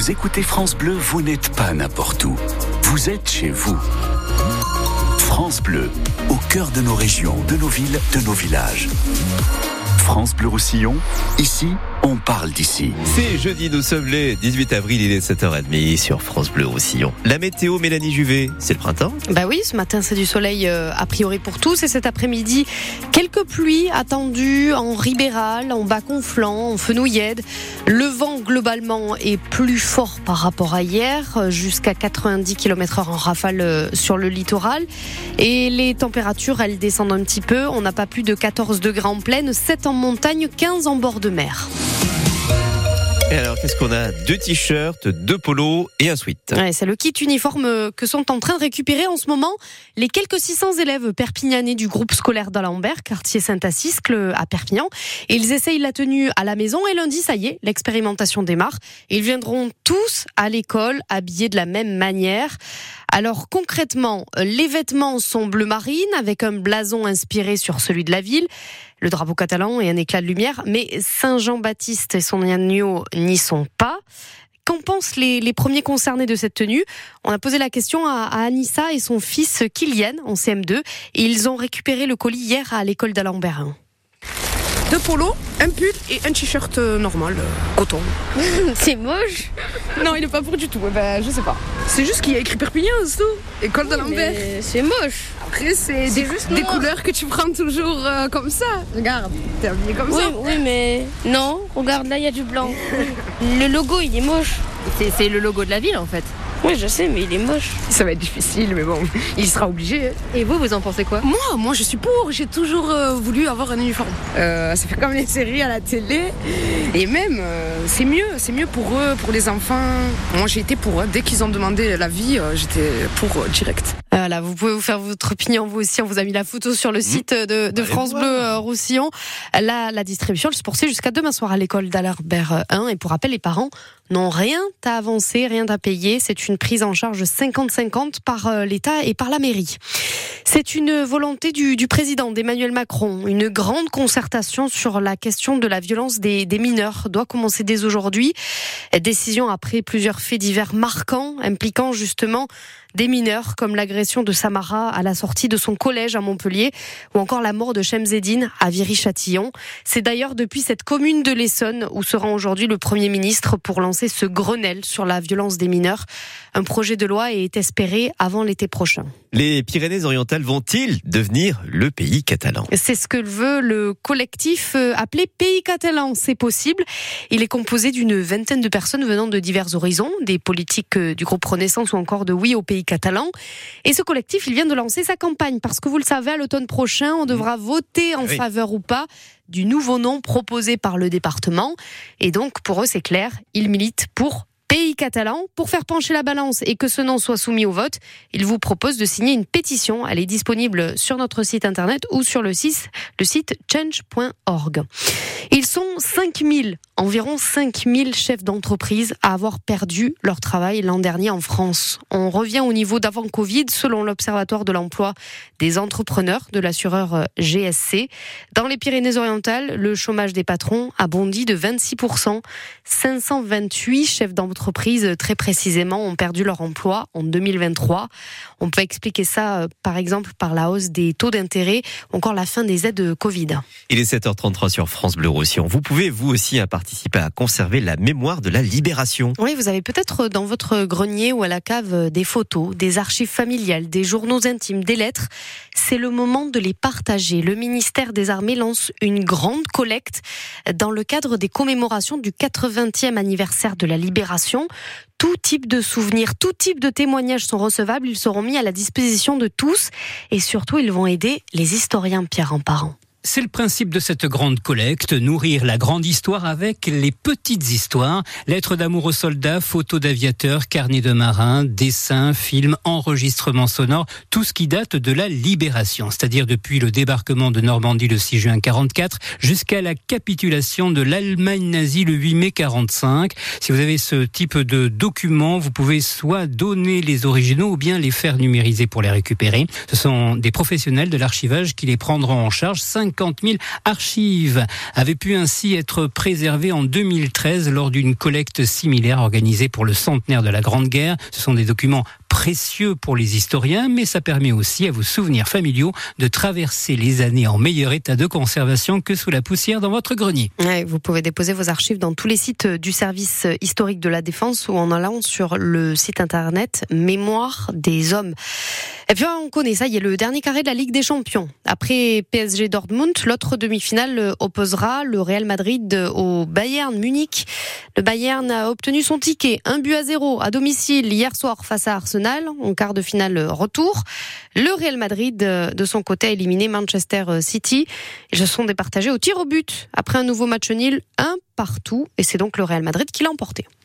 vous écoutez France Bleu, vous n'êtes pas n'importe où. Vous êtes chez vous. France Bleu, au cœur de nos régions, de nos villes, de nos villages. France Bleu Roussillon, ici, on parle d'ici. C'est jeudi, nous sommes le 18 avril, il est 7h30 sur France Bleu Roussillon. La météo, Mélanie Juvet, c'est le printemps ? Bah oui, ce matin c'est du soleil a priori pour tous et cet après-midi, quelques pluies attendues en Ribéral, en Bas-Conflans, en Fenouillède. Le vent globalement est plus fort par rapport à hier, jusqu'à 90 km/h en rafale sur le littoral. Et les températures, elles descendent un petit peu. On n'a pas plus de 14 degrés en plaine, 7 en montagne, 15 en bord de mer. Et alors, qu'est-ce qu'on a ? 2 t-shirts, 2 polos et un sweat. Ouais, c'est le kit uniforme que sont en train de récupérer en ce moment les quelques 600 élèves perpignanais du groupe scolaire d'Alembert, quartier Saint-Assiscle à Perpignan. Ils essayent la tenue à la maison et lundi, ça y est, l'expérimentation démarre. Ils viendront tous à l'école habillés de la même manière. Alors concrètement, les vêtements sont bleu marine avec un blason inspiré sur celui de la ville, le drapeau catalan et un éclat de lumière, mais Saint-Jean-Baptiste et son agneau n'y sont pas. Qu'en pensent les premiers concernés de cette tenue ? On a posé la question à Anissa et son fils Kylian en CM2 et ils ont récupéré le colis hier à l'école d'Alembert. 2 polos, un pull et un t-shirt normal, coton. C'est moche. Non, il est pas pour du tout. Je sais pas. C'est juste qu'il y a écrit Perpignan, c'est tout. École d'Alembert. C'est moche. Après, c'est des couleurs que tu prends toujours comme ça. Regarde, t'es habillé comme ça. Oui, mais non. Regarde, là, il y a du blanc. Le logo, il est moche. C'est le logo de la ville, en fait. Oui, je sais, mais il est moche. Ça va être difficile, mais bon, il sera obligé. Et vous en pensez quoi ? Moi, je suis pour. J'ai toujours voulu avoir un uniforme. Ça fait comme les séries à la télé. Et même, c'est mieux pour eux, pour les enfants. Moi, j'ai été pour. Dès qu'ils ont demandé l'avis, j'étais pour direct. Voilà, vous pouvez vous faire votre opinion, vous aussi. On vous a mis la photo sur le site de France Bleu Roussillon. La distribution, elle se poursuit jusqu'à demain soir à l'école d'Alembert 1. Et pour rappel, les parents n'ont rien à avancer, rien à payer. C'est une prise en charge 50-50 par l'État et par la mairie. C'est une volonté du président d'Emmanuel Macron. Une grande concertation sur la question de la violence des mineurs doit commencer dès aujourd'hui. Décision après plusieurs faits divers marquants impliquant justement des mineurs comme l'agression de Samara à la sortie de son collège à Montpellier ou encore la mort de Chemseddine à Viry-Châtillon. C'est d'ailleurs depuis cette commune de l'Essonne où se rend aujourd'hui le Premier ministre pour lancer ce Grenelle sur la violence des mineurs. Un projet de loi est espéré avant l'été prochain. Les Pyrénées-Orientales vont-ils devenir le pays catalan ? C'est ce que veut le collectif appelé Pays catalan. C'est possible. Il est composé d'une vingtaine de personnes venant de divers horizons, des politiques du groupe Renaissance ou encore de Oui au pays catalan. Et ce collectif, il vient de lancer sa campagne parce que vous le savez, à l'automne prochain, on devra voter en faveur ou pas du nouveau nom proposé par le département. Et donc, pour eux, c'est clair, ils militent pour Pays catalan. Pour faire pencher la balance et que ce nom soit soumis au vote, il vous propose de signer une pétition. Elle est disponible sur notre site internet ou sur le site change.org. Ils sont 5000, environ 5000 chefs d'entreprise à avoir perdu leur travail l'an dernier en France. On revient au niveau d'avant Covid selon l'Observatoire de l'emploi des entrepreneurs de l'assureur GSC. Dans les Pyrénées-Orientales, le chômage des patrons a bondi de 26%. 528 chefs d'entreprise, très précisément, ont perdu leur emploi en 2023. On peut expliquer ça, par exemple, par la hausse des taux d'intérêt ou encore la fin des aides Covid. Il est 7h33 sur France Bleu Roussillon. Vous pouvez, vous aussi, participer à conserver la mémoire de la Libération. Oui, vous avez peut-être dans votre grenier ou à la cave des photos, des archives familiales, des journaux intimes, des lettres. C'est le moment de les partager. Le ministère des Armées lance une grande collecte dans le cadre des commémorations du 80e anniversaire de la Libération. Tout type de souvenirs, tout type de témoignages sont recevables. Ils seront mis à la disposition de tous et surtout, ils vont aider les historiens, Pierre Emparent. C'est le principe de cette grande collecte, nourrir la grande histoire avec les petites histoires. Lettres d'amour aux soldats, photos d'aviateurs, carnets de marins, dessins, films, enregistrements sonores, tout ce qui date de la Libération, c'est-à-dire depuis le débarquement de Normandie le 6 juin 44 jusqu'à la capitulation de l'Allemagne nazie le 8 mai 45. Si vous avez ce type de documents, vous pouvez soit donner les originaux ou bien les faire numériser pour les récupérer. Ce sont des professionnels de l'archivage qui les prendront en charge. 5 50 000 archives avaient pu ainsi être préservées en 2013 lors d'une collecte similaire organisée pour le centenaire de la Grande Guerre. Ce sont des documents précieux pour les historiens, mais ça permet aussi à vos souvenirs familiaux de traverser les années en meilleur état de conservation que sous la poussière dans votre grenier. Ouais, vous pouvez déposer vos archives dans tous les sites du service historique de la Défense ou en allant sur le site internet Mémoire des Hommes. Et puis on connaît ça, il y a le dernier carré de la Ligue des Champions. Après PSG Dortmund, l'autre demi-finale opposera le Real Madrid au Bayern Munich. Le Bayern a obtenu son ticket 1-0 à domicile hier soir face à Arsenal en quart de finale retour. Le Real Madrid, de son côté, a éliminé Manchester City. Ils se sont départagés au tir au but après un nouveau match nul, 1-1. Et c'est donc le Real Madrid qui l'a emporté.